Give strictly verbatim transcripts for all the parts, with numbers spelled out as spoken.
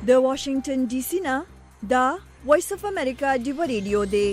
د واشنگټن ډي سي نه دا وایس اف امریکا دی ریډیو دی.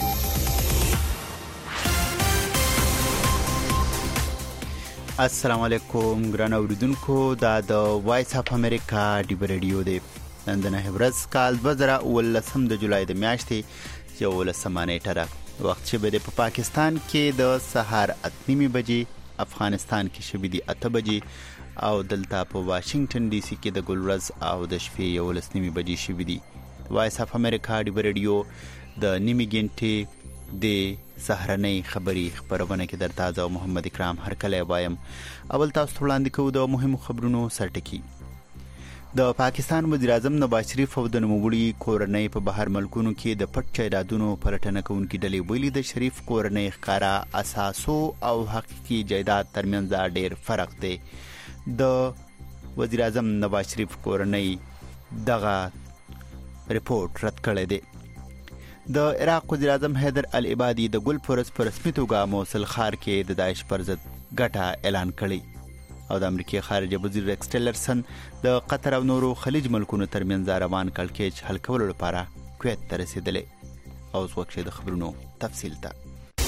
السلام علیکم ګران اوریدونکو، دا د وایس اف امریکا دی ریډیو دی. نن د نه ورځ کال دوه زره ولسم د جولای د میاشتې یو ولسمه نیټه ده. وخت چې به په پاکستان کې د سهار اته نیمې بجې، افغانستان کې شبې دي اته بجې او دلته په واشنگټن ډي سي کې د ګل ورځ او د شپې یولس نیمې بجې شوې دي. وایس اف امریکا دی ریډیو د نیمې ګنټې د سهارنۍ خبري خبرونه کې درته زه محمد اکرام هرکلی وایم. اول تاسو وړاندې کوو د مهمو خبرونو سرټکی. د پاکستان وزیر اعظم نواز شریف او د نوموړي کورنۍ په بهر ملکونو کې د پټ جایدادونو پلټنه کوونکي ډلې ویلي د شریف کورنۍ ښکارا اساسو او حقیقي جایداد ترمنځ ډېر فرق دی. د وزیر اعظم نواز شریف کورنۍ دغه ریپورت رد کړی دی. د عراق وزیر اعظم حیدر العبادي د ګل پرس په رسمي توګه موصل ښار کې د داعش پر ضد ګټه اعلان کړی او د امریکای خارجه وزیر ریکس ټیلرسن د قطر او نورو خلیج ملکونو ترمنځ روان کړکېچ حل کولو لپاره کویت ته رسیدلی. اوس وخت د خبرونو تفصیل ته.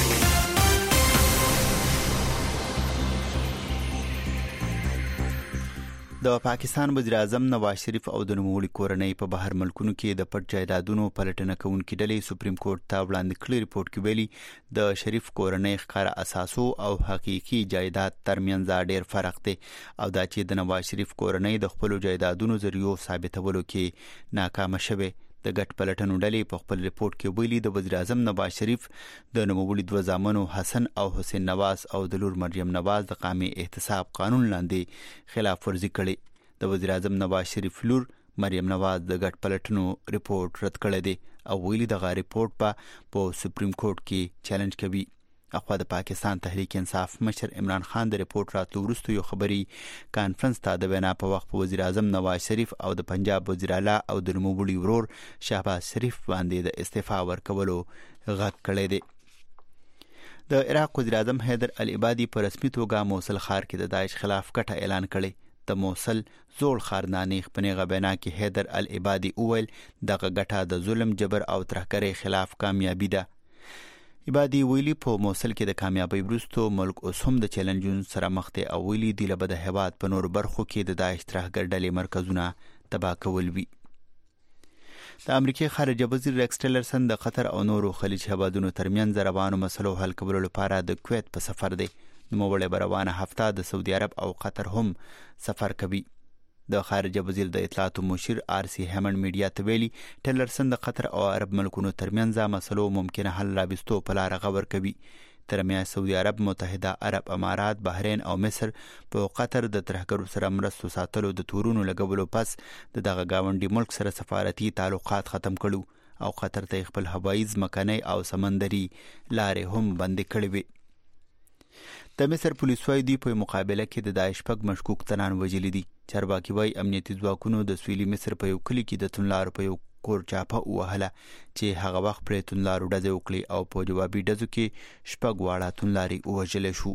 د پاکستان وزیر اعظم نواز شریف او د نوموړي کورنۍ په بهر ملکونو کې د پټ جایدادونو پلټنه کوونکي ډلې سپریم کورټ ته وړاندې کړي ریپورت کې ویلي د شریف کورنۍ ښکاره اساسو او حقیقي جایداد ترمنځ ډېر فرق دی او دا چې د نواز شریف کورنۍ د خپلو جایدادونو ذریعو ثابتولو کې ناکامه شوې. د ګټ پلټنو ډلې په خپل ریپورت کې ویلي د وزیر اعظم نواز شریف د نوموړي دوه زامنو حسن او حسین نواز او د لور مریم نواز د قامي احتساب قانون لاندې خلاف ورزي کړي. د وزیر اعظم نواز شریف لور مریم نواز د ګټ پلټنو ریپورت رد کړی دی او ویلي دغه ریپورت به په سپریم کورټ کې چیلنج کوي. اخوا د پاکستان تحریک انصاف مشر عمران خان د ریپورت راتلو وروسته یو خبري کانفرنس ته د وینا په وخت په وزیر اعظم نواز شریف او د پنجاب وزیر اعلی او د نوموړي ورور شهباز شریف باندې د استعفا ورکولو غږ کړی دی. د عراق وزیر اعظم حیدر العبادي په رسمي توګه موصل ښار کې د داعش خلاف ګټه اعلان کړی. د موصل زوړ ښار نانیخ په نیغه بینا کې حیدر العبادي وویل دغه ګټه د ظلم، جبر او ترهګرۍ خلاف کامیابي ده. عبادي ویلي په موصل کې د کامیابۍ وروسته ملک اوس هم د چیلنجونو سره مخ دی او ویلي دی له به د هیواد په نورو برخو کې د داعش ترهګر ډلې مرکزونه تباه کول وي. د امریکای خارجه وزیر ریکس ټیلرسن د قطر او نورو خلیج هیوادونو ترمنځ روانو مسلو حل کولو لپاره د کویت په سفر دی. نوموړی به روانه هفته د سعودي عرب او قطر هم سفر کوي. د خارجه وزیر د اطلاعاتو مشیر آر سی هیمنډ میډیا ته ویلي ټیلرسن د قطر او عرب ملکونو ترمنځ مسلو ممکنه حل راوستو په لاره غور کوي. تر میاشتې سعودي عرب، متحده عرب امارات، بحرین او مصر په قطر د ترهګرو سره مرستو ساتلو د تورونو لګولو پس د دغه گاونډي ملک سره سفارتي تعلقات ختم کړو او قطر ته خپل هوایي، ځمکنی او سمندري لارې هم بندې کړې وې. د مصر پولیس وايي دوی په مقابله کې د داعش شپږ مشکوک تنان وژلي دي. چارواکي وايي امنیتي ځواکونو د سویلي مصر په یو کلي کې د توندلارو په یو کور چاپه ووهله چې هغه وخت پرې توندلارو ډزې وکړي او په جوابي ډزو کې شپږ واړه توندلاري ووژلی شو.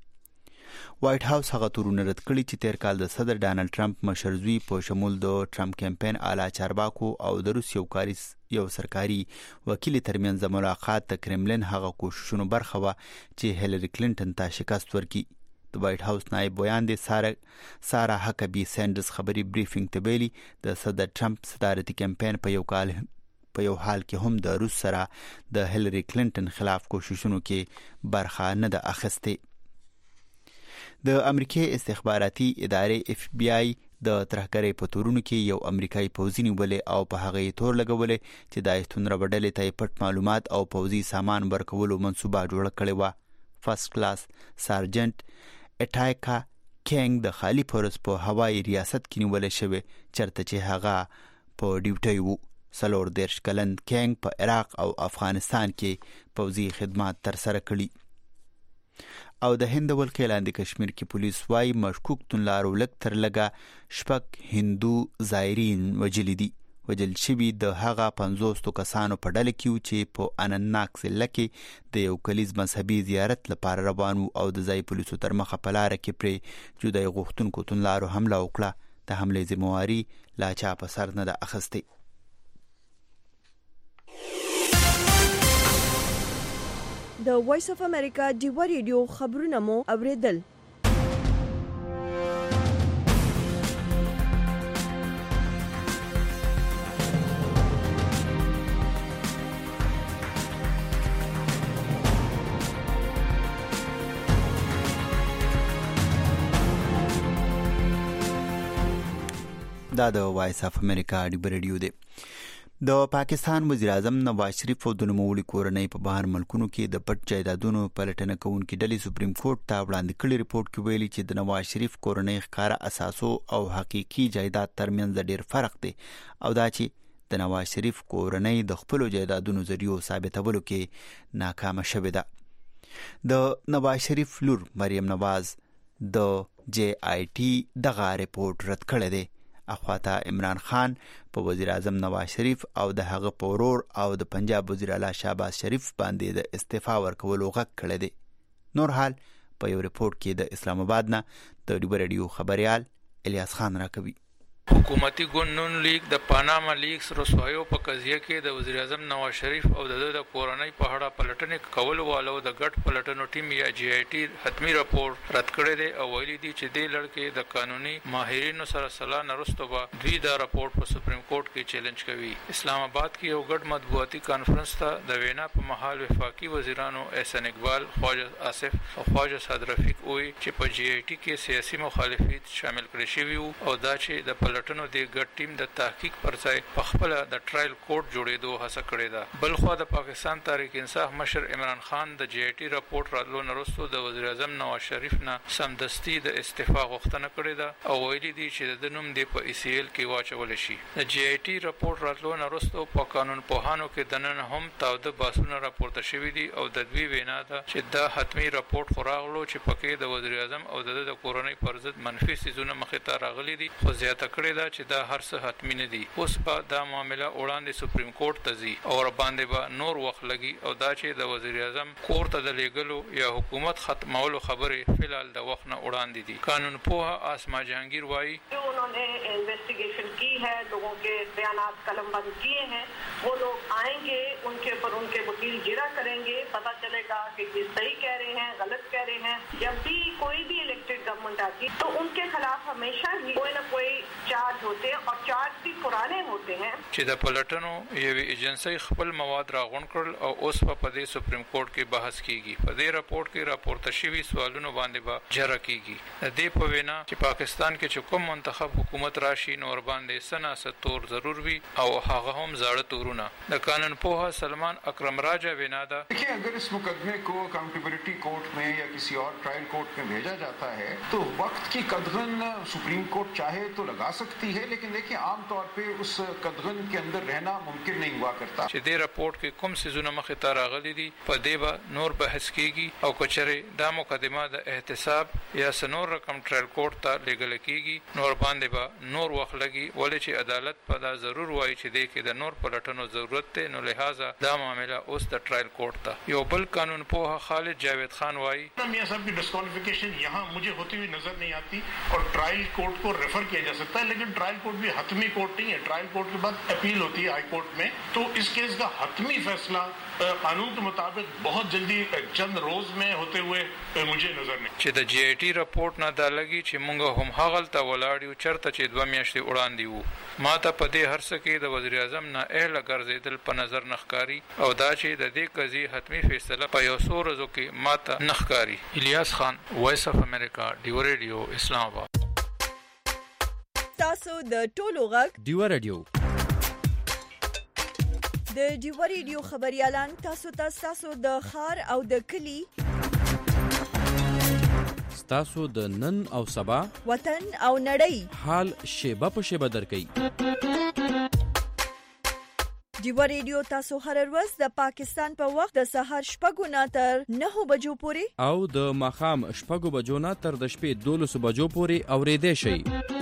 وایټ هاوس هغه تورونه رد کړي چې تیر کال د صدر ډانلډ ټرمپ مشر زوی په شمول د ټرمپ کمپین اعلی چارواکو او د روس یو کاري یو سرکاري وکیل ترمنځ ملاقات د کرملین هغه کوششونو برخه وه چې هیلری کلینټن ته شکست ورکړي. د وایټ هاوس نائب بیان دی سارا سارا هکبي سینډرز خبري بریفینګ ته ویلي د صدر ټرمپ صدارتي کمپین په یو کال په یو حال کې هم د روس سره د هیلری کلینټن خلاف کوششونو کې برخه نه ده اخیستې. د امریکای استخباراتي ادارې اف بی آی د ترهګرۍ په تورونو کې یو امریکایي پوځي نیولی او په هغه یې تور لګولی چې د ایستونره ډلې ته پټ معلومات او پوځي سامان ورکولو منصوبه جوړه کړې وه. فرست کلاس سارجنټ اټایکا کینګ د خالی پورس په هوایي ریاست کې نیولی شوی چرته چې هغه په ډیوټۍ وو. څلور دېرش کلن کینګ په عراق او افغانستان کې پوځي خدمات ترسره کړي. او د هند ولکې لاندې کشمیر کې پولیس وايي مشکوک توندلارو لږ تر لږه شپږ هندو زایرین وژلي دي. وژل شوي د هغه پنځوسو کسانو په ډله کې وو چې په انناک ضلع کې د یو کلیز مذهبي زیارت لپاره روان وو او د ځای پولیسو تر مخه په لاره کې پرې جدای غوښتونکو توندلارو حمله وکړه. د حملې ذمہواري لا چا په سر نه ده اخیستې. د وایس اف امریکا ډیوا ریډیو خبرونه مو اوریدل. دا د وایس اف امریکا ډیوا ریډیو دی. د پاکستان وزیر اعظم نواز شریف او د نوموړي کورنۍ په بهر ملکونو کې د پټ جایدادونو پلټنه کوونکې ډلې سپریم کورټ ته وړاندې کړي ریپورت کې ویلي چې د نواز شریف کورنۍ ښکاره اساسو او حقیقي جایداد ترمنځ ډېر فرق دی او دا چې د نواز شریف کورنۍ د خپلو جایدادونو ذریعو ثابتولو کې ناکامه شوې ده. د نواز شریف لور مریم نواز د جے آئی ټي دغه ریپورت رد کړی دی. اخواته عمران خان په وزیر اعظم نواز شریف او د هغه په ورور او د پنجاب وزیر اعلی شهباز شریف باندې د استعفا ورکولو غږ کړی دی. نور حال په یو ریپورت کې د اسلام آباد نه د ډیوا ریډیو خبريال الیاس خان راکوي. حکومتي ګوند نون لیگ د پاناما لیکس رسوایو په قضیه کې د وزیر اعظم نواز شریف او د د کورنۍ په اړه پلټنې کولو والو د ګډ پلټنو ټیم یا جی آی ټي حتمی راپور رد کړی دی او ویلي دي چې دې لړ د قانوني ماهرینو سره سلا نرسته به دوی دا راپور په سپریم کورټ کې چیلنج کوي. اسلام آباد کې یو ګډ مطبوعاتي کانفرنس ته د وینا په محل وفاقي وزیرانو احسان اقبال، خواجه آصف او خواجه صاد رفیق وی چې په جی آی ټي کې سیاسي مخالفت شامل کړي شوی او دا چې د پلټنو د ګډ ټیم د تحقیق پر ځای په خپل د ټرایل کورټ جوړېدو هڅه کړې ده. بل خو د پاکستان تحریک انصاف مشر عمران خان د جی آی ټي راپورټ راتلو نرستو د وزیر اعظم نواز شریف نه سمدستي د استعفا غوښتنه کړې ده او ویلي دي چې د نوم دی په ای سی ایل کې واچول شي. د جی آی ټي راپورټ راتلو نرستو په قانون پوهانو کې د نن هم تاوده باسونه راپورته شوي دي او د دوی وینا ده چې دا حتمی راپورټ خوراغلو چې پکې د وزیر اعظم او د د کورنۍ پر ضد منفي سيزونه مخې ته راغلي دي خو زیاته کړې ده چې دا هر څه حتمی نه دي. اوس به دا معامله وړاندې سپریم کورټ ته ځي او باندې به نور وخت لګي او دا چې د وزیر اعظم کور ته د لیږلو یا حکومت ختمولو خبرې فلحال د وخت نه وړاندې دي. قانون پوها آسما جهانگیر وایي جو انہوں نے انویسٹیگیشن کی ہے، لوگوں کے بیانات قلم بند کیے ہیں، وہ لوگ آئیں گے، ان کے پر ان کے وکیل جرا کریں گے، پتہ چلے گا کہ یہ صحیح کہہ رہے ہیں غلط کہہ رہے ہیں. جب بھی کوئی بھی الیکٹڈ گورنمنٹ آتی تو ان کے خلاف ہمیشہ ہی کوئی نہ کوئی چارج ہوتے ہیں اور چارج بھی پرانے ہوتے ہیں. چې د پلټنو یوې ایجنسی خپل مواد راغونډ کړل او اوس په دې سپریم کورټ کې بحث کیږي. په دې راپورټ کې راپورته شوي سوالونو باندې به جره کیږي. د دې په وینا چې پاکستان کې چې کوم منتخب حکومت راشي نو ور باندې سناسه تور ضرور وي او هغه هم زاړه تورونه. د قانون پوها سلمان اکرم راجا وینا ده देखिए अगर इस मुकदमे को अकाउंटेबिलिटी कोर्ट में या किसी और ट्रायल कोर्ट में भेजा जाता है तो वक्त की कदगन सुप्रीम कोर्ट चाहे तो लगा सकती है, लेकिन देखिए आम तौर पे उस कदगन के अंदर रहना मुमकिन नहीं हुआ करता. چې دې راپورټ کې کوم سيزونه مخې ته راغلي دي په دې به نور بحث کیږي او کچره دا مقدمه د احتساب یا سنور رقم ټرایل کورټ ته لیږل کیږي نور باندې به نور وخت لګي ولې چې عدالت په دا ضرور وایي چې دې کې د نور پلټنو ضرورت دی نو لہذا دا معاملہ اوس د ټرایل کورټ ته. یو بل قانون پوها خالد جاوید خان وایي میاں صاحب کی ڈسکوالیفیکیشن یہاں مجھے ہوتی ہوئی نظر نہیں آتی اور ٹرائل کورٹ کو ریفر کیا جا سکتا ہے، لیکن ٹرائل کورٹ بھی حتمی کورٹ نہیں ہے. ٹرائل کورٹ کے بعد اپیل ہوتی ہے ہائی کورٹ میں، تو اس کیس کا حتمی فیصلہ قانون کے مطابق بہت جلدی چند روز میں ہوتے ہوئے مجھے نظر نہیں. چې د جی آی ټي راپورټ نه دا لګي چې مونږ هم هغلته ولاړ یو چرته چې دوه میاشتې وړاندې وو. ما ته په دې هر څه کې د وزیر اعظم نه اهله ګرځېدل په نظر نه ښکاري او دا چې د دې قضیې حتمی فیصله په یو څو ورځو کې ما ته نه ښکاري. الیاس خان، وایس اف امریکا، ډیوا ریډیو، اسلام آباد. تاسو د ټولو غږ ډیوا ریډیو د ډیوا ریډیو خبريالان تاسو ته تاسو د خار او د کلی تاسو د نن او سبا وطن او نړۍ حال شیبه په شیبه درکې. ډیوا ریډیو تاسو هر ورځ د پاکستان په وخت د سهار شپږو نه تر نهو بجو پورې او د ماښام شپږو بجو نه تر د شپې دولسو بجو پورې اورېدای شئ.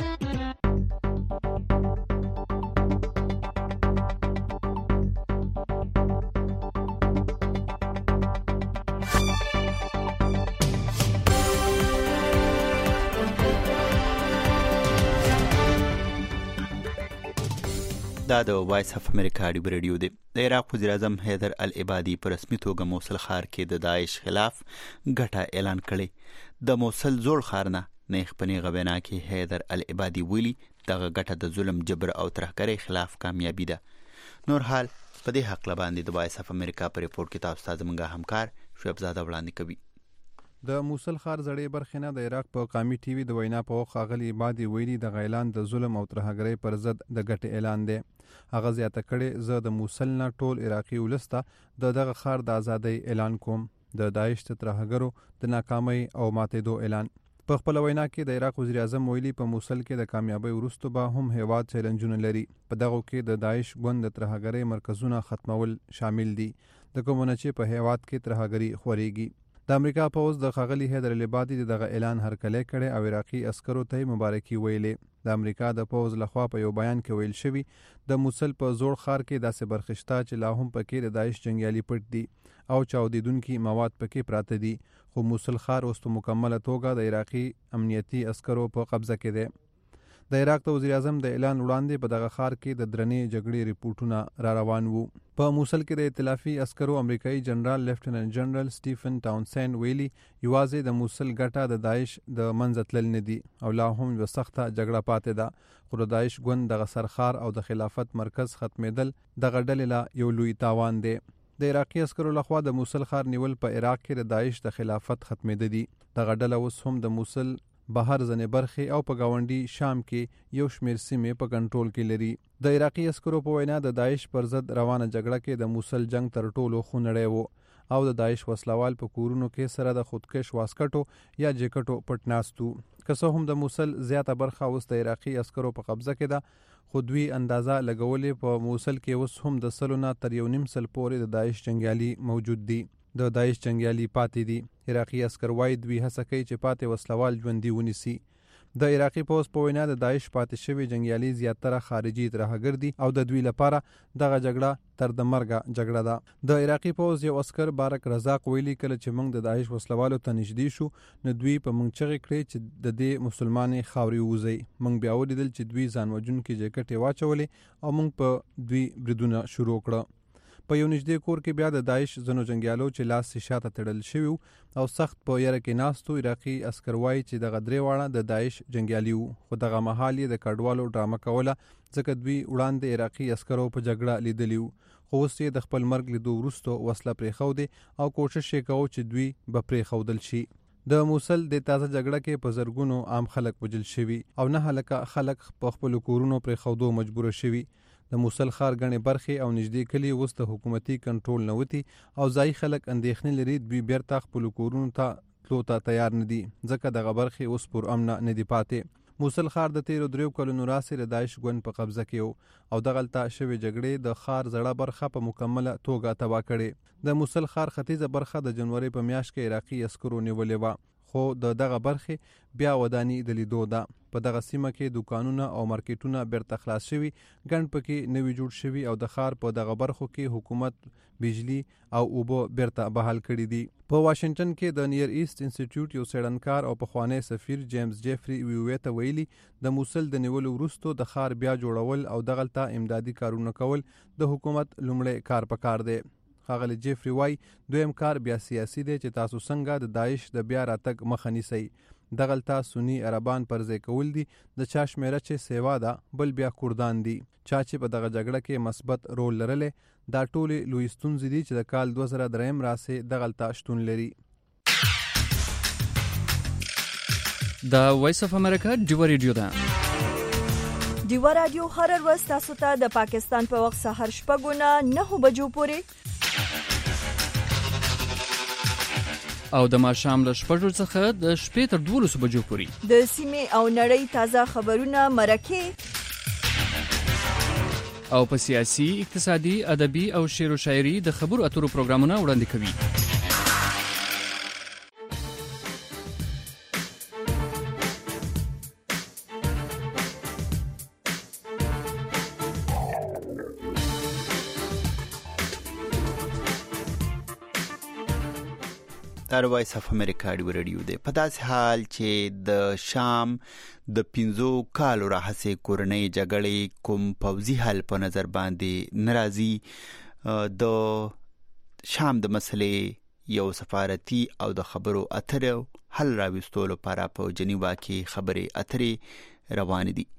دا د وایس اف امریکا رادیو دی. د عراق وزیر اعظم حیدر العبادي په رسمي توګه موصل ښار کې د داعش خلاف ګټه اعلان کړې. د موصل زوړ ښار نه نیغ په نیغه وینا کې حیدر العبادي ویلي دغه ګټه د ظلم، جبر او ترهګرۍ خلاف کامیابي ده. نور حال په دې حق لباندې د وایس اف امریکا په ریپورت کې تاسو ته زموږ همکار شعیب زاده وړاندې کوي. د موصل ښار زړې برخې نه د عراق په قامي ټي وي د وینا په وخت ښاغلي عبادي ویلي د اعلان د ظلم او ترهګرۍ پر ضد د ګټې اعلان دی. هغه زیاته کړې زه د موصل نه ټول عراقي ولس ته د دغه ښار د ازادۍ اعلان کوم، د داعش د ترهګرو د ناکامۍ او ماتېدو اعلان. په خپل وینا کې د عراق وزیر اعظم ویلي په موصل کې د کامیابۍ وروسته به هم هیواد چیلنجونه لري. په دغه کې د داعش ګوند د ترهګرۍ مرکزونه ختمول شامل دي، د کومونه چې په هیواد کې ترهګري خورېږي. د امریکا پوز د ښاغلي حیدر العبادي دغه اعلان هرکلی کړی او عراقي عسکرو ته مبارکي ویلې. د امریکا د پوز لخوا په یو بیان کې ویل شوي د موصل په زوړ ښار کې داسې برخې شته چې لا هم پکې د داعش جنګیالي پټ دي او چاودیدونکي مواد پکې پراته دي، خو موصل ښار اوس په مکمله توګه د عراقي امنیتي عسکرو په قبضه کې دی. د عراق د وزیر اعظم د اعلان وړاندې په دغه ښار کې د درنې جګړې ریپورټونه را روان وو. په موصل کې د ائتلافي عسکرو امریکایي جنرال لیفټیننټ جنرال سټیفن ټاونسن ویلي یوازې د موصل ګټه د داعش د منځه تلل نه دي او لا هم یوه سخته جګړه پاتې ده، خو د داعش ګوند دغه سرښار او د خلافت مرکز ختمېدل دغه ډلې له یو لوی تاوان دی. د عراقي عسکرو لخوا د موصل ښار نیول په عراق کې د داعش د خلافت ختمېده دي. دغه ډله اوس هم د موصل بهر ځنې برخې او په ګاونډي شام کې یو شمېر سیمې په کنټرول کې لري. د عراقي عسکرو په وینا د داعش پر ضد روانه جګړه کې د موصل جنگ تر ټولو خونړی و او د داعش وسلوال په کورونو کې سره د خودکش واسکټو یا جیکټو پټ ناست وو. که څه هم د موصل زیاته برخه اوس د عراقي عسکرو په قبضه کې ده، خو دوی اندازه لګولې په موصل کې اوس هم د سلو نه تر یو نیم سل پورې د داعش جنګیالي موجود دي. د داعش جنګیالي پاتې دي. عراقي عسکر وایي دوی هڅه کوي چې پاتې وسلوال ژوندي ونیسي. د عراقي پوز په وینا د داعش پاتې شوي جنګیالي زیاتره خارجي ترهګر دي او د دوی لپاره دغه جګړه تر د مرګه جګړه ده. د عراقي پوز یو عسکر بارک رزاق ویلي کله چې موږ د داعش وسلوالو ته نږدې شو نو دوی په موږ چغې کړې چې د دې مسلمانې خاورې ووځئ. موږ بیا ولیدل چې دوی ځان وژونکي جیکټې واچولې او موږ په دوی بریدونه شروع کړه. په یو نږدې کور کې بیا د داعش ځینو جنګیالو چې لاس یې شاته تړل شوي او سخت په یره کې ناستو عراقي عسکر وایي چې دغه درې واړه د داعش جنګیالي وو، خو دغه مهال یې د کډوالو ډرامه کوله ځکه دوی وړاندې عراقي عسکرو په جګړه لیدلي وو، خو اوس یې د خپل مرګ لیدو وروسته وسله پرېښودې او کوشش یې کوو چې دوی به پرېښودل شي. د موصل د تازه جګړه کې په زرګونو عام خلک وژل شوي او نه هلکه خلک په خپلو کورونو پرېښودو مجبوره شوي. د موصل ښار ګڼې برخې او نږدې کلي اوس د حکومتي کنټرول نه وتي او ځایي خلک اندېښنې لري دوی بیرته خپلو کورونو ته تلو ته تیار نه دي ځکه دغه برخې اوس پر امنه نه دي پاتې. موصل ښار د تیرو دریو کلونو راهیسې د داعش ګوند په قبضه کې و او دغلته شوې جګړې د ښار زړه برخه په مکمله توګه تباه کړې. د موصل ښار ختیځه برخه د جنوري په میاشت کې عراقي عسکرو نیولې وه، خو د دغه برخې بیا وداني د لیدو ده. په دغه سیمه کې دوکانونه او مارکیټونه بیرته خلاص شوي، ګڼ پکې نوي جوړ شوي او د ښار په دغه برخو کې حکومت بجلی او اوبه بیرته بحال کړي دي. په واشنگټن کې د نیر ایست انسټیټیوټ یو څېړنکار او پخوانی سفیر جیمز جیفري ویوې ته ویلي د موصل د نیولو وروسته د ښار بیا جوړول او دغلته امدادي کارونه کول د حکومت لومړی کار پکار دی. ښاغلی جیفري وایي دویم کار بیا سیاسي دی چې تاسو څنګه د داعش د بیا راتګ مخه نیسئ. دغلته سني عربان پر ځای کول دي، د چا شمېره چې سیوا ده بل بیا کردان دي. چا چې په دغه جګړه کې مثبت رول لرلی دا ټولې لوی ستونزې دي چې د کال دوه زره دریم راسې دغلته شتون لري. دا وایس اف امریکا ډیوه ریډیو ده. ډیوه رادیو هر ورځ تاسو ته د پاکستان په وخت سهار شپږ نه نهه بجو پورې او د ماښام له شپږو څخه د شپې تر دولسو بجو پورې د سیمې او نړۍ تازه خبرونه، مرکې او په سیاسي، اقتصادي، ادبي او شعر و شاعري د خبرو اترو پروګرامونه وړاندې کوي. دا وایس اف امریکا دی رادیو دی. په داسې حال چې د شام د پنځو کالو راهیسې کورنۍ جګړې کوم پوځي حل په نظر باندې ناراضي د شام د مسلې یو سفارتي او د خبرو اترو حل راوستلو لپاره په جنیوا کې خبرې اترې روان دي.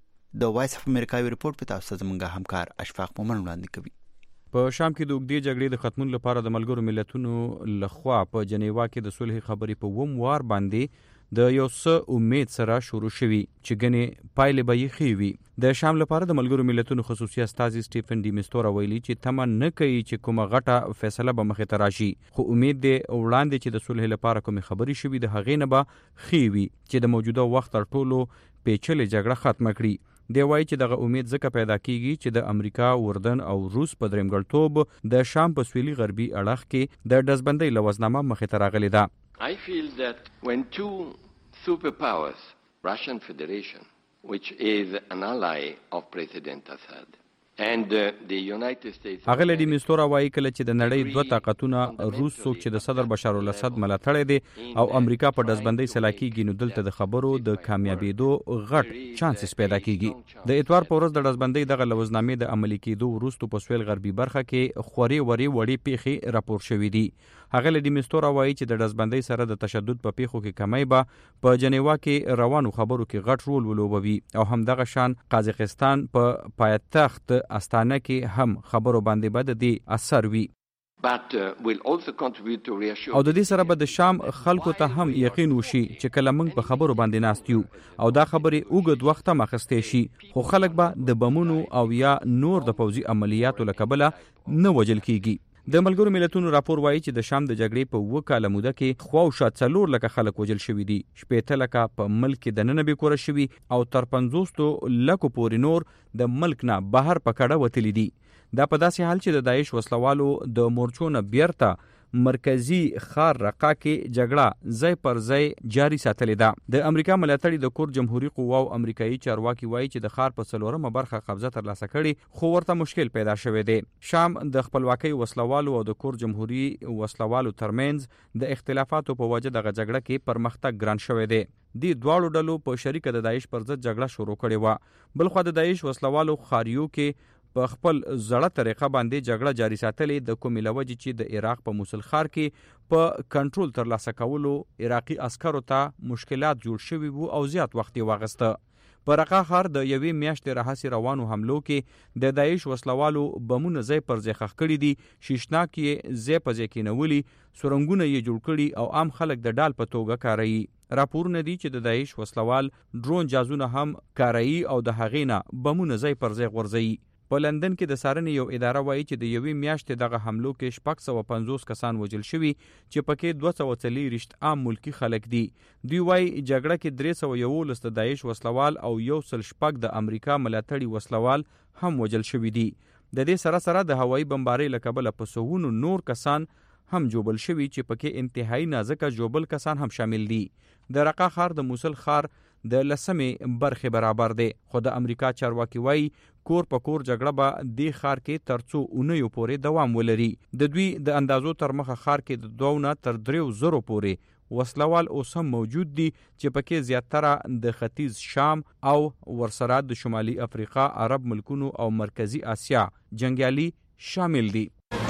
د وایس اف امریکا ریپورت په تاسو زمونږ همکار اشفاق مومن وړاندې کوي. په شام کې د اوږدې جګړې د ختمولو لپاره د ملګرو ملتونو لخوا په جنیوا کې د صلح خبرې په ووم وار باندې د یو څه امید سره شروع شوي چې ګنې پایلې به یې ښې وي. د شام لپاره د ملګرو ملتونو خصوصي استازي سټیفن ډي میستورا ویلي چې تمه نه کوي چې کومه غټه فیصله به مخې ته راشي، خو امید دی وړاندې چې د صلح لپاره کومې خبرې شوي د هغې نه به ښې وي چې د موجوده وخت تر ټولو پیچلې جګړه ختمه کړي. دی وایي چې دغه امید ځکه پیدا کیږي چې د امریکا، اردن او روس په درېمګړتوب د شام په سویلي غربي اړخ کې د ډزبندۍ لوزنامه مخې ته راغلې ده. I feel that when two superpowers, Russian Federation, which is an ally of President Assad, and uh, the United States. هغه لدی میستورا وایي کله چې د نړۍ دوه طاقتونه روس څوک چې د صدر بشار الاسد ملاتړی دی او امریکا په ډزبندۍ سلا کېږي نو دلته د خبرو د کامیابېدو غټ چانسز پیدا کېږي. د اتوار په ورځ د ډزبندۍ دغه لوزنامې د عملي کېدو وروسته په سویل غربي برخه کې خوري وري وړي پیښې راپور شوې دي. هغه لدی میستورا وایي چې د ډزبندۍ سره د تشدد په پیښو کې کمی به په جنیوا کې روانو خبرو کې غټ رول ولوبوي او همدغه شان قازقستان په پایتخت استانه کې هم خبرو باندې بد دي اثر وی. But uh, will also contribute to reassure. او د دې سره به د شام خلکو ته هم یقین وشي چې کله موږ په خبرو باندې ناست یو او دا خبرې اوږد وخت مخستې شي، خو خلک به د بمونو او یا نور د پوځي عملیاتو له کبله نه وجل کیږي. د ملګرو ملتونو راپور وایي چې د شام د جګړې په اوه کاله موده کې خواوشا څلور لکه خلک وجل شوي دي، شپېته لکه په ملک کې دننه بې کوره شوي او تر پنځوسو لکو پورې نور د ملک نه بهر په کډه وتلي دي. دا په داسې حال چې د داعش وسلوالو د مورچو نه بیرته مرکزی خار رقا کې جګړه ځای پر ځای جاری ساتلې ده. د امریکا ملاتړي د کور جمهوریت قواو امریکایي چارواکي وایي چې د خار په څلورمه برخه قبضه ترلاسه کړي، خو ورته مشکل پیدا شوی دی. شام د خپلواکۍ وسلوالو او د کور جمهوری وسلوالو ترمنځ د اختلافاتو په وجه دغه جګړه کې پرمختګ ګران شوی دی. دی دواړو ډلو په شریکه د داعش پر ضد جګړه شروع کړې وه. بلخوا د داعش وسلوالو خاریو کې په خپل زړه طریقه باندې جګړه جاری ساتلې، د کومې له وجې چې د عراق په موصل ښار کې په کنټرول ترلاسه کولو عراقي عسکرو ته مشکلات جوړ شوي وو او زیات وخت یې واخیسته. په رقا ښار د یوې میاشتې راهیسې روانو حملو کې د داعش وسلوالو بمونه ځای پر ځای ښخ کړي دي، شیشناک یې ځای په ځای کېنولي، سرنګونه یې جوړ کړي او عام خلک د ډال په توګه کاروي. راپورونه دي چې د داعش وسلوال ډرون جازونه هم کاروي او د هغې نه بمونه ځای پر ځای غورځوي. په لندن کې د څارنې یو اداره وایي چې د یوې میاشتې دغه حملو کې شپږ سوه پنځوس کسان وژل شوي چې پکې دوه سوه څلېرویشت عام ملکي خلک دي. دوی وایي جګړه کې درې سوه یولس د داعش وسلوال او یو سل شپږ د امریکا ملاتړي وسلوال هم وژل شوي دي. د دې سره سره د هوایي بمبارۍ له کبله په سوونو نور کسان هم جوبل شوي چې پکې انتهایی نازکه جوبل کسان هم شامل دي. د رقا ښار د موصل ښار د لسمې برخې برابر دی، خو د امریکا چارواکي وایي کور په کور جګړه به دې ښار کې تر څو اونیو پورې دوام ولري. د دوی د اندازو تر مخه ښار کې د دوه نه تر دریو زرو پورې وسلوال اوس هم موجود دي چې پکې زیاتره د ختیځ شام او ورسره د شمالي افریقا، عرب ملکونو او مرکزی آسیا جنگیالي شامل دي.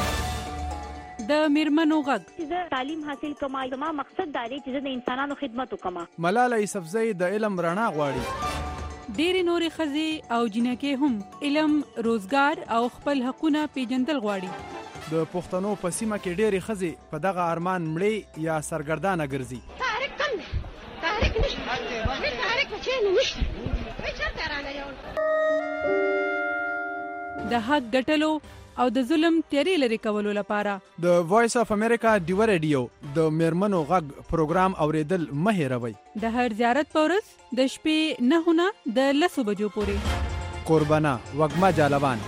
د میرمنو غږ زه تعلیم حاصل کوم، زما مقصد دا دی چې زه د انسانانو خدمت وکم. ملاله یوسفزۍ د علم رڼا غواړي. ډېرې نورې ښځې او جنکې هم علم، روزګار او خپل حقونه پیژندل غواړي. د پښتنو په سیمه کې ډېرې ښځې په دغه ارمان مړې یا سرګردانه ګرځي. تحریک کم دی، تحریک نشته، هیڅ تحریک په چېرې نشته، هیڅ چېرته رانه یو. د حق ګټلو او د ظلم تیارې لرې کولو لپاره د وایس اف امریکا ډیو ریډیو د میرمنو غږ پروګرام اوریدل مه هېروئ. د هر زیارت په ورځ د شپې نهه نه د لسو بجو پورې. قربانه وږمه جالبان.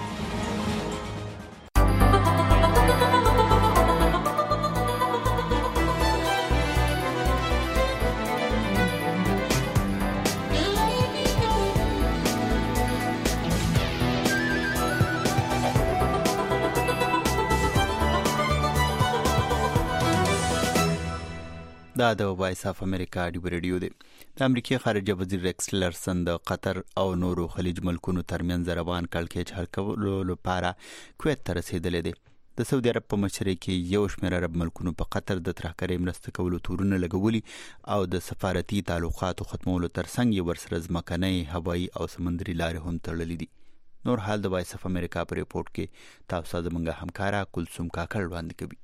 دا د وایس اف امریکا ډیو رادیو دی. د امریکای خارجه وزیر ریکس ټیلرسن د قطر او نورو خلیج ملکونو ترمنځ روان کړکېچ حل کولو لپاره کویت ته رسیدلی دی. د سعودي عرب په مشرۍ کې یو شمېر عرب ملکونو په قطر د ترهګرۍ مرسته کولو تورونه لګولي او د سفارتي تعلقاتو ختمولو ترڅنګ یې ورسره ځمکنۍ، هوایي او سمندري لارې هم تړلي دي. نور حال د وایس اف امریکا په ریپورت کې تاسو زموږ همکاره کلثوم کاکړ وړاندې کوي.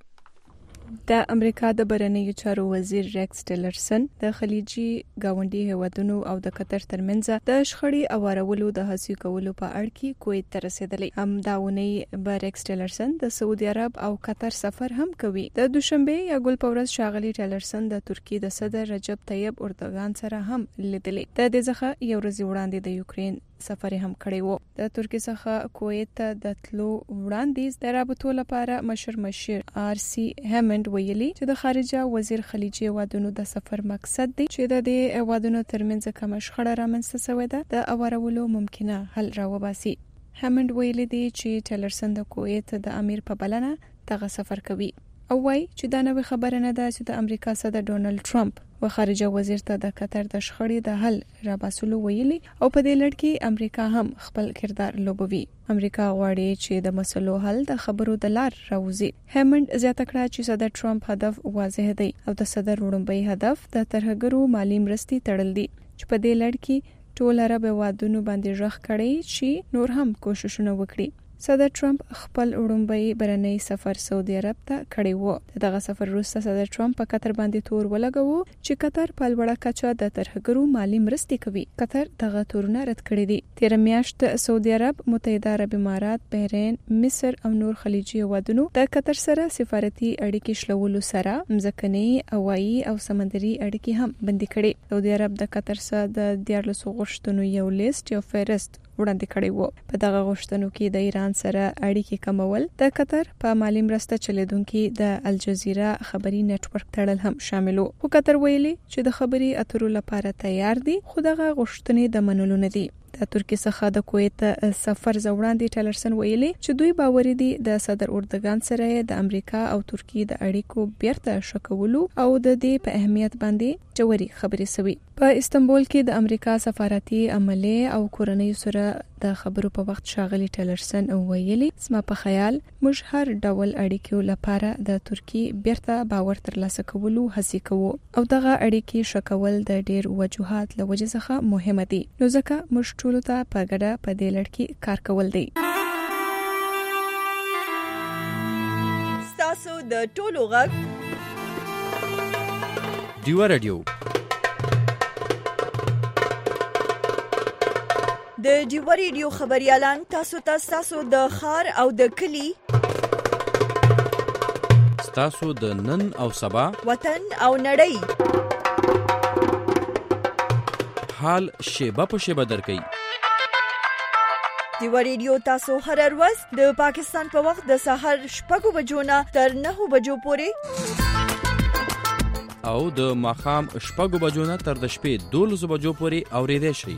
د امریکا د بهرنیو چارو وزیر ریکس ټیلرسن د خلیجي گاونډي هیوادونو او د قطر ترمنځ د شخړې اوارولو د هڅې کولو په اړه کې کویت ته رسیدلی. هم دا ونی به ریکس ټیلرسن د سعودي عرب او قطر سفر هم کوي. د دوشنبه یا ګل پورس شاغلي ټیلرسن د ترکیې د صدر رجب طیب اردوغان سره هم لیدلی. د دې ځخه یو ورځ وړاندې د یوکرين سفر هم کړی وو. د ترکیې څخه کویت ته د تلو وړاندیز د رابطو لپاره مشر مشر آر سی هیمند ویلي چې د خارجه وزیر خلیجي هیوادونو د سفر مقصد دی چې د دې هیوادونو ترمنځ کوم شخړه رامنځته شوې ده د اورولو ممکنه حل راوباسي. هیمند ویلي دی چې ټیلرسن د کویت د امیر په بلنه دغه سفر کوي او وايي چې دا نوې خبره نه ده چې د امریکا صدر ډونالد ټرمپ و خارجه وزیر ته د قطر د شخړې د حل راباسلو ویلي او په دې لړ کې امریکا هم خپل کردار لوبوي. امریکا غواړي چې د مسلو حل د خبرو د لار راوځي. هیمند زیاته کړه چې صدر ټرمپ هدف واضح دی او د صدر وړاندې هدف د ترهګرو مالی مرستې تړل دي چې په دې لړ کې ټول عرب هیوادونو باندې ژغ کړي چې نور هم کوششونه وکړي. صدر ټرمپ خپل وړاندې برنی سفر سعودي عرب ته کړی وو. دغه سفر وروسته صدر ټرمپ په قطر باندې تور ولګاوه چې قطر په لوړه کچه د ترهګرو مالی مرستې کوي. قطر دغه تورونه رد کړی دي. تیر میاشت سعودي عرب، متحده عرب امارات، بحرین، مصر او نور خلیجي هیوادونو د قطر سره سفارتي اړیکې شلولو سره ځمکني، هوایي او سمندري اړیکې هم بندي کړې. سعودي عرب د قطر سره د دیارلسو غوښتنو یو لیست یو فهرست وړاندې کړی وو. په دغه غوښتنو کې د ایران سره اړیکې کمول، د قطر په مالی مرسته چلیدونکي د الجزیره خبري نتورک تړل هم شامل وو. خو قطر ویلي چې د خبري اترو لپاره تیار دي، خو دغه غوښتنې د منلو نه دي. د ترکیې څخه د کویت سفر زوړاندې ټیلرسن ویلي چې دوی باور دي د صدر اردوغان سره د امریکا او ترکیې د اړیکو بیرته شکولو او د دې په اهمیت باندې جوړي خبرې سوي. په استنبول کې د امریکا سفارتي عمله او کورنۍ سره د خبرو په وخت شاغلي ټیلرسن ویلي زما په خیال موږ هر ډول اړیکو لپاره د ترکیې بیرته باور ترلاسه کولو هڅه کوو او دغه اړیکې شکول د ډیر وجوهات له وجې څخه مهمه دي. نو ځکه موږ ټول ته په ګډه په دې لړ کې کار کول دی. ستاسو د ټولو غږ ډیو رادیو د ډیو رادیو خبريالان تاسو ته تاسو د خار او د کلی تاسو د نن او سبا وطن او نړۍ حال شیبه په شیبه درکې. ډیو رادیو تاسو هر ورځ د پاکستان په وخت د سهار شپږ بجو نه تر نهه بجو پورې او د ماښام شپږ بجو نه تر د شپې دولس بجو پورې اورېدای شئ.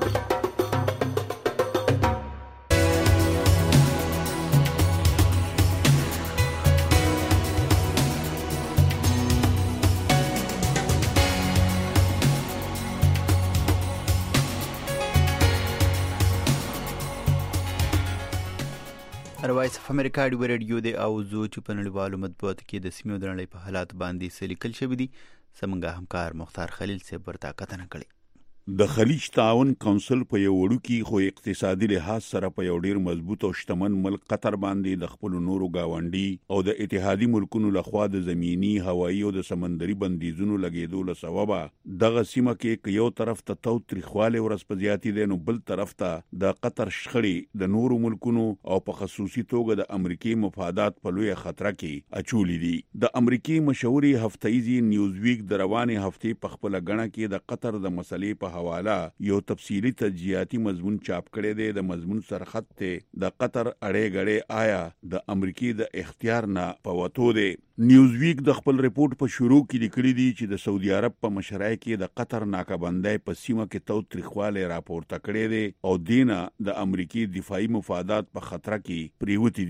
وایس اف امریکا ډیو رادیو دی او زه چې په نړیوالو مطبوعاتو کې د سیمې او د نړۍ په حالات باندې څه لیکل شوي دي زموږ همکار مختار خلیل صاحب ورته کتنه کړې. د خلیج تعاون کونسل په یو وړوکی خو اقتصادي لحاظ سره په یو ډیر مضبوط او شتمن ملک قطر باندې د خپل نورو گاونډي او د اتحادي ملکونو لخوا د زمینی، هوایي او د سمندري بندیزونو لګیدو له سببه دغه سیمه کې یو طرف ته تو تریخواله ورس په زیاتی دي، نو بل طرف ته د قطر شخړې د نورو ملکونو او په خصوصي توګه د امریکای مفادات په لوی خطر کې اچولې دي. د امریکای مشهوري هفتهیزي نیوز ویک د روانې هفتې په خپل غڼه کې د قطر د مسلې په حواله یو تفصیلی تجزیاتی مضمون چاپ کړی دی. د مضمون سرخط ته د قطر اړې غړې آیا د امریکای د اختیار نه پوتو دی. نیوز ویک د خپل ریپورت په شروع کې لیکلي دي چې د سعودي عرب په مشرۍ کې د قطر ناکبندۍ په سیمه کې تو تریخواله راپورته کړی دی او دینه د امریکای دفاعي مفادات په خطر کې پریوتی دي.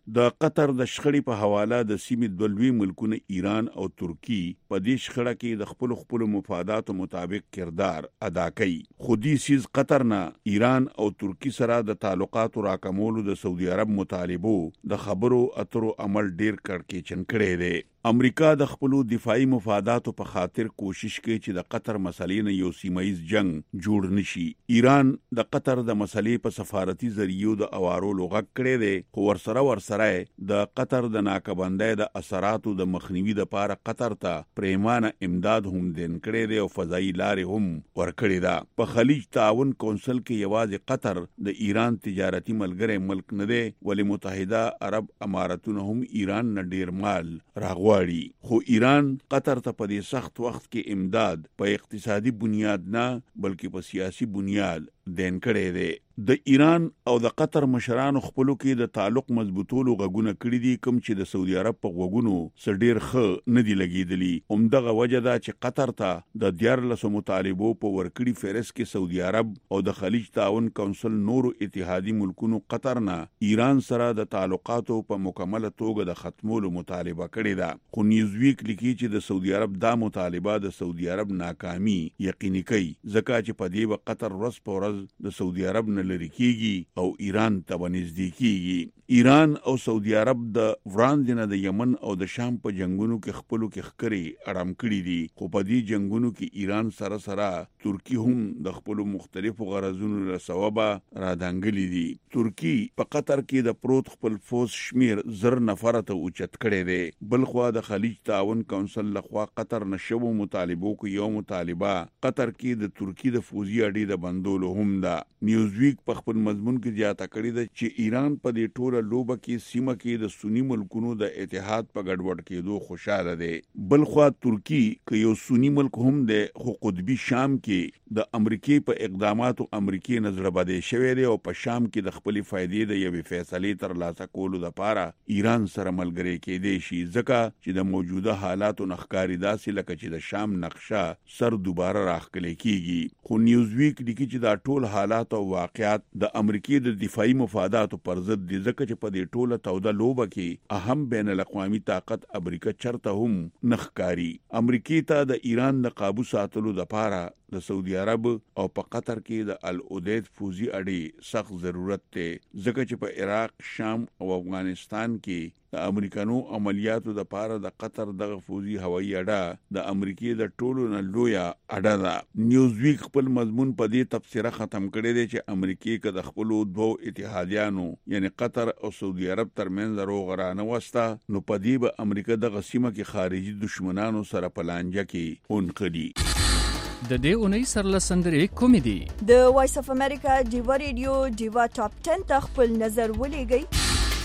د قطر د شخړې په حواله د سیمې دوه لوی ملکونه ایران او ترکی په دې شخړه کې د خپل خپل مفاداتو مطابق کردار ادا کوي. خو دې سیز قطر نه ایران او ترکی سره د تعلقاتو راکمولو د سعودي عرب مطالبو د خبرو اترو عمل ډیر کړکېچن کړی دی. امریکا د خپل دفاعي مفاداتو په خاطر کوشش کوي چې د قطر مسلې نه یو سیمایي جنگ جوړ نشي. ایران د قطر د مسلې په سفارتي ذریعو د اوارولو غږ کړی دی، خو ورسره ورسره د قطر د ناکبندۍ د اثراتو د مخنیوي لپاره قطر ته پریمانه امداد هم دین کړی دی او فضایي لارې هم ورکړې ده. په خلیج تعاون کونسل کې یوازې قطر د ایران تجارتي ملګری ملک نه دی، ولې متحده عرب امارتونه هم ایران نه ډیر مال راغو غواړي. خو ایران قطر ته په دې سخت وخت کې امداد په اقتصادي بنیاد نه بلکې په سیاسي بنیاد دین کړی دی. د ایران او د قطر مشرانو خپلو کې د تعلق مضبوطولو غږونه کړي دي، کوم چې د سعودي عرب په غوږونو سره ډیر ښه نه دي لګېدلي. همدغه وجه ده چې قطر ته د دیارلسو مطالبو په ورکړي فهرست کې سعودي عرب او د خلیج تعاون کونسل نورو اتحادي ملکونو قطر نه ایران سره د تعلقاتو په مکمله توګه د ختمولو مطالبه کړې ده. خو نیوزویک لیکي چې د سعودي عرب دا مطالبه د سعودي عرب ناکامي یقیني کوي، ځکه چې په دې وخت قطر ورځ په ورځ د سعودي عرب نه لري کیږي او ایران ته ونږدې کیږي. ایران او سعودي عرب د وړاندې نه د یمن او د شام په جنگونو کې خپلو کې ښکرې اړم کړي دي، خو په دې جنگونو کې ایران سره سره ترکی هم د خپلو مختلفو غرضونو له سببه رادانګلي دي. ترکی په قطر کې د پروت خپل فوز شمیر زر نفره ته اوچت کړی دی. بلخوا د خلیج تعاون کونسل لخوا قطر نشو مطالبو کې یو مطالبه قطر کې د ترکی د فوزي اډې د بندولو هم ده. نیوزویک په خپل مضمون کې زیاته کړې ده چې ایران په دې ټوله لوبه کې سیمه کې د سنی ملکونو د اتحاد په ګډوډ کېدو خوشاله دی. بلخوا ترکی که یو سنی ملک هم دی، خو قطبي شام کې د امریکای په اقداماتو امریکای نظر بده شوی دی او په شام کې د خپل فائدې د یوې فیصلې تر لاسه کولو لپاره ایران سره ملګری کېدی شي، ځکه چې د موجوده حالاتو نخکاری داسې لکه چې د شام نقشه سر دوباره راخکلی کیږي. خو نیوزویک لیکي چې دا ټول حالات او واقعات د امریکای د دفاعي مفاداتو پر ضد دي، ځکه چې په دې ټوله توده لوبه کې اهم بین الاقوامي طاقت امریکا چرته هم نخکاری. امریکای ته د ایران د قابو ساتلو لپاره د سعودي عرب او په قطر کې د العدید فوزي اډې سخت ضرورت دی، ځکه چې په عراق، شام او افغانستان کې د امریکانو عملیاتو د پاره د قطر دغه فوزي هوایي اډه د امریکای د ټولو نه لویه اډه ده. نیوزویک خپل مضمون په دې تفسیره ختم کړی دی چې امریکای که د خپلو دوو اتحادیانو یعنی قطر او سعودي عرب ترمنځ روغ رانه وسته، نو په دې به امریکا دغه سیمه کې خارجي دشمنانو سره په لانجه کې اونقلي. د دې اونۍ سرلسندرې کومې دي؟ د وایس اف امریکا ډیوا ریډیو ډیوا ټاپ ټن ته خپل نظر ولېږئ.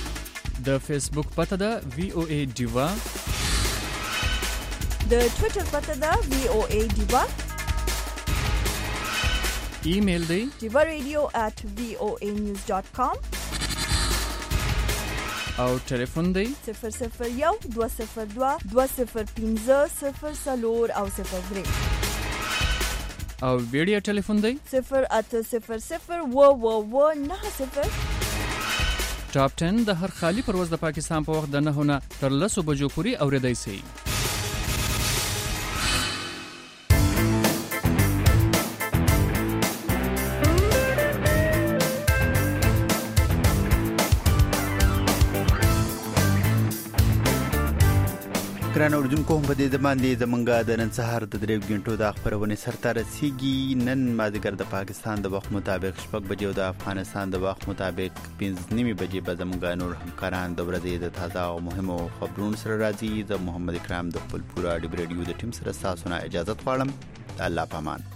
د فیسبوک پته ده وی او ای ډیوا، د ټوئیټر پته ده وی او ای ډیوا، ایمیل دی ډیوا ریډیو ایٹ وی او ای نیوز ډاٹ کام او ټلیفون دی صفر صفر یو دوه صفر دوه دوه صفر پنځه صفر څلور او صفر درې او ویډیو ټلیفون دی صفر اته صفر صفر و و و نه صفر. ټاپ ټن د هر خالی پرواز د پاکستان په وخت د نه نه تر لسو بجو پورې اوریدای شي. ګران اوریدونکو، هم په دې د باندې زمونږ د نن سهار د درې غنټو د خبرونې سرته رسیږي. نن مازدیګر د پاکستان د وخت مطابق شپږ بجې او د افغانستان د وخت مطابق پنځه نیمې بجې به زمونږ نور همکاران د ورځې د تازه او مهمو خبرونو سره راځي. د محمد اکرام د خپل پوره ډیو ریډیو د ټیم سره تاسو نه اجازه غواړم. الله پامان.